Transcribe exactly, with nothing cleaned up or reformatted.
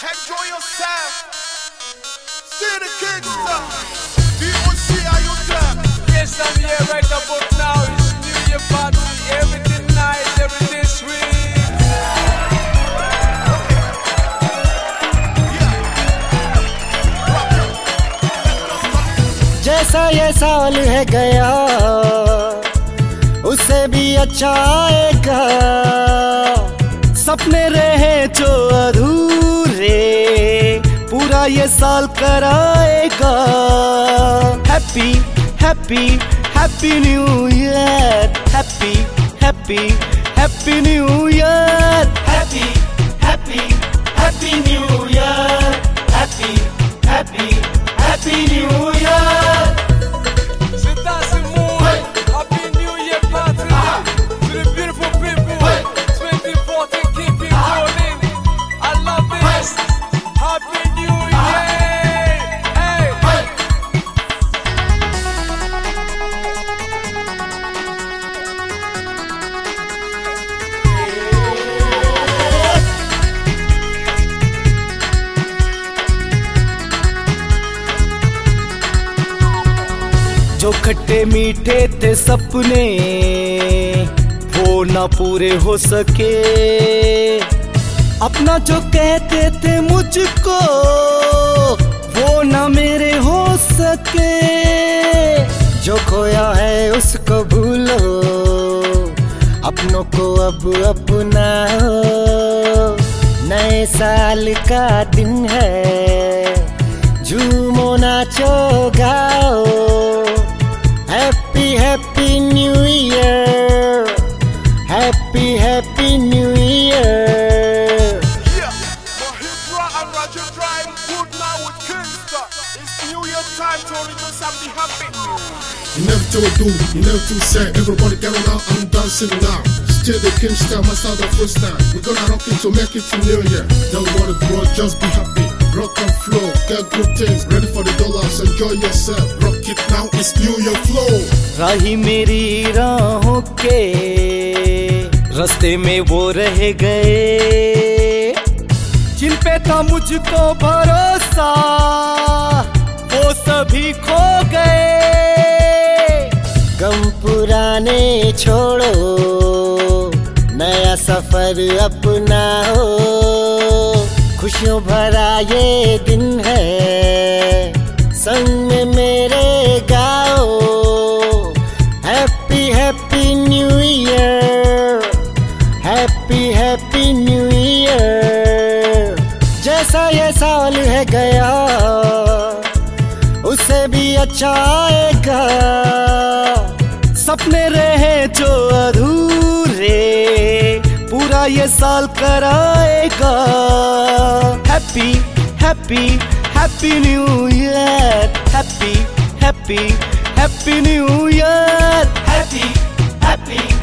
Enjoy yourself. See the Kingston. D O C, are you there? Yes, I'm here right about now. It's New Year party. Everything nice, everything sweet. जैसा ये साल है गया उससे भी अच्छा आएगा, सपने रहे जो अधूरे पूरा ये साल कराएगा। Happy happy happy new year, happy happy happy new year, happy happy happy new year, happy happy happy new year. जो खट्टे मीठे थे सपने वो ना पूरे हो सके, अपना जो कहते थे मुझको वो ना मेरे हो सके। जो खोया है उसको भूलो, अपनों को अब अपनाओ, नए साल का दिन है, झूमो नाचो गाओ। Happy Happy New Year, Happy Happy New Year. Yeah, Mahindra and Roger Drive, good now with Kingston. It's New Year time to only do something happy. You never too do, you never too sad. Everybody get on out, I'm dancing now. Still the Kingston, my style the first time. We're gonna rock it to make it to New Year. Don't worry bro, just be happy. Rock and flow, get good things. Ready for the dollars, enjoy yourself. Rock it now, it's New Year flow. राही मेरी राहों के रास्ते में वो रह गए, जिन पे था मुझको भरोसा वो सभी खो गए। गम पुराने छोड़ो, नया सफर अपनाओ, खुशियों भरा ये दिन है, संग में मेरे गाओ। Happy happy new year, happy happy new year. जैसा ये साल है गया उससे भी अच्छा आएगा, सपने रहे जो अधूरे पूरा ये साल कराएगा। Happy happy happy new year, happy happy happy new year, happy happy